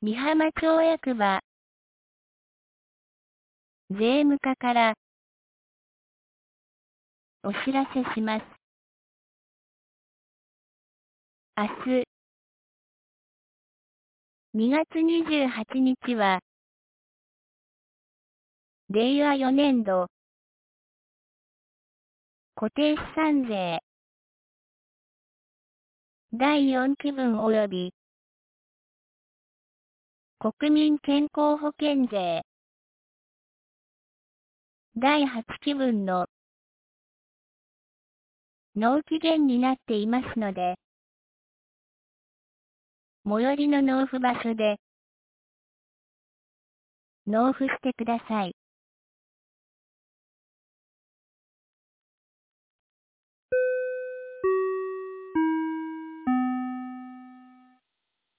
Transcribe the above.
美浜町役場税務課からお知らせします。明日2月28日は令和4年度固定資産税第4期分及び国民健康保険税第8期分の納期限になっていますので、最寄りの納付場所で納付してください。